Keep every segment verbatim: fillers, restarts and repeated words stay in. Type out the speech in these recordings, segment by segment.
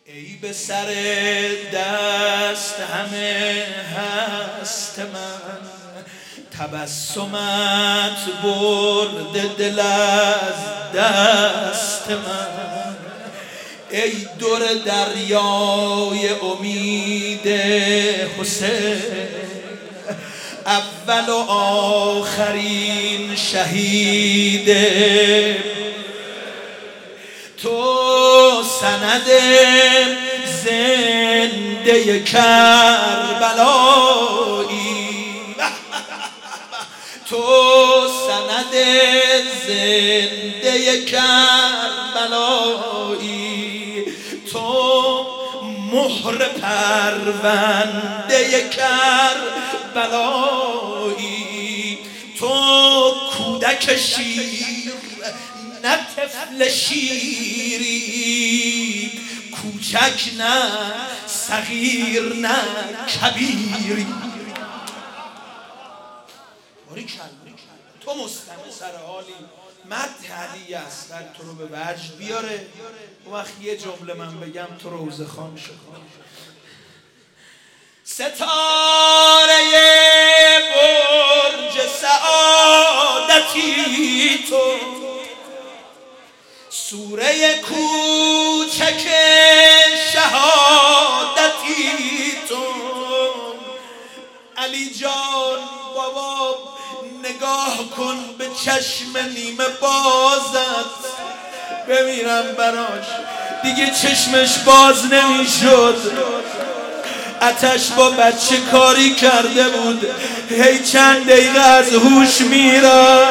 ای به سر دست همه هست من، تبسمت برد دل از دست من. ای دور دریای امید حسین، اول و آخرین شهید تو، سند زنده کربلایی، تو سند زنده کربلایی، تو مهر پرونده کربلایی، تو کودک شیر نه طفل شیری، کوچک نه صغیر نه کبیری. تو مستمع سر حالی، مدح علی اصغر تو رو به وجد بیاره. و وقت یه جمله من بگم تو روزه خان شد. ستاره برج سعادتی تو، سوره کوچک شهادتی تو. علی جان بابا نگاه کن به چشم نیمه بازت، بمیرم براش. دیگه چشمش باز نمیشد، آتش با بچه کاری کرده بود، هی چند دقیقه از هوش میره.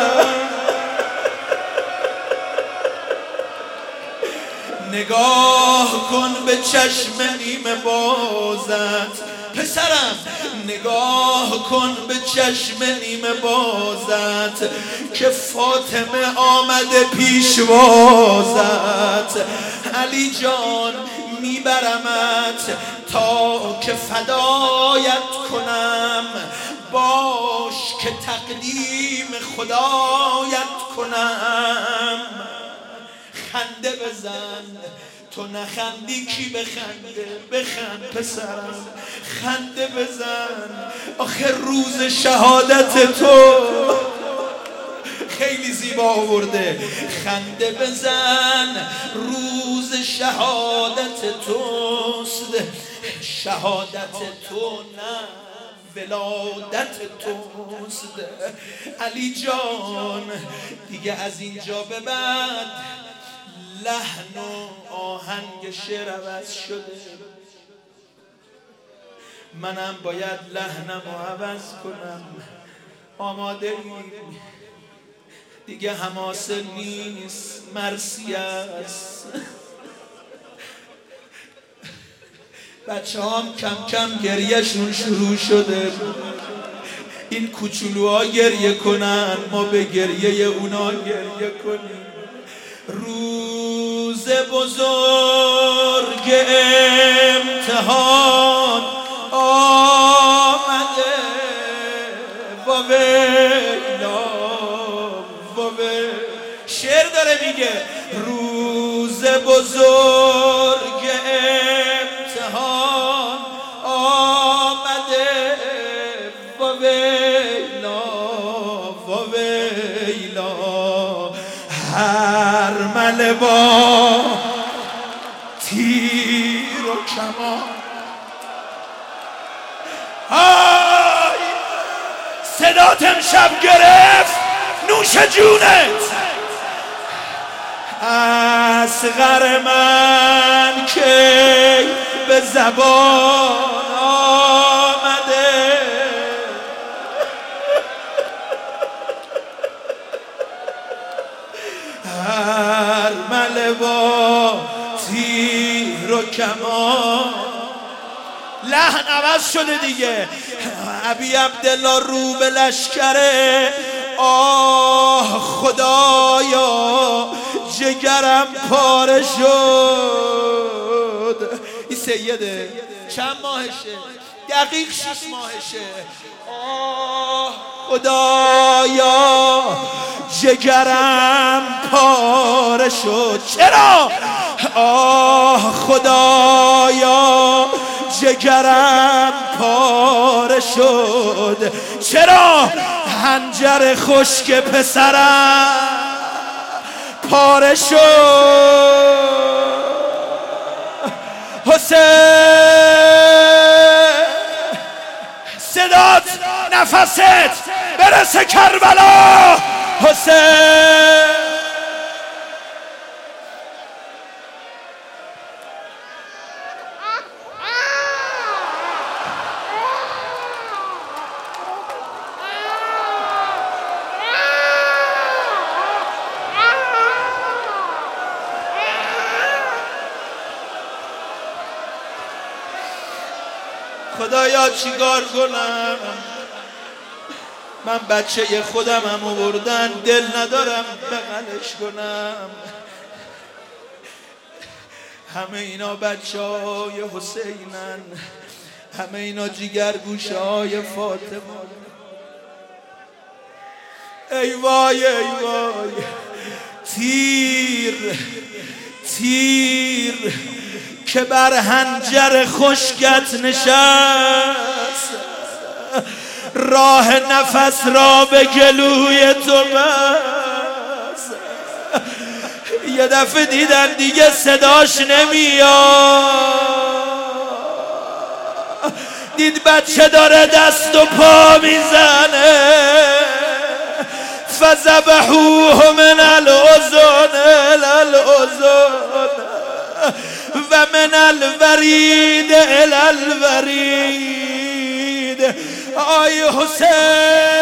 نگاه کن به چشم نیمه بازت پسرم، نگاه کن به چشم نیمه بازت که فاطمه آمده پیشوازت. علی جان میبرمت تا که فدایت کنم، باش که تقدیم خدایت کنم. خنده بزن، تو نخندی کی بخنده؟ بخند پسرم، خنده بزن. آخه روز شهادت تو خیلی زیبا آورده. خنده بزن، روز شهادت توست، شهادت تو نه ولادت توست. علی جان دیگه از اینجا به بعد لحن و آهنگ شعر عوض شده، منم باید لحنم رو عوض کنم. آماده ای؟ دیگه حماسه نیست، مرثیه است. بچه هم کم کم گریهشون شروع شده. این کوچولوها گریه کنن، ما به گریه اونا گریه کنیم. روز بزرگ امتحان آمده، واویلا واویلا. شعر داره میگه روز بزرگ امتحان آمده، واویلا واویلا. هر مله با تیر و کمان، آی صدات امشب گرفت نوش جونت. اصغر من که به زبان آمده، هر مله با تیر و کمان. لحن عوض شده دیگه. ابی عبدالله رو به لشکره، آه خدایا جگرم پاره شد. این سیده چند ماهشه؟ دقیق شش ماهشه. آه خدایا جگرم پاره شد. چرا؟ آه خدایا جگرم پاره شد، چرا حنجر خشک پسرم پاره شد. حسین صدات نفست برسه کربلا. حسین خدایا چیکار کنم؟ من بچه خودم هم آوردن، دل ندارم بغلش کنم. همه اینا بچه های حسینن، همه اینا جیگرگوشه های فاطمه. ای وای ای وای، تیر تیر که بر حنجر خشکت نشست، راه نفس را به گلوی تو بست. یه دفعه دیدم دیگه صداش نمیاد، دید بچه داره دست و پا میزنه. فذبحوه من الاذن الاذن و من الورید الی الورید. آی حسین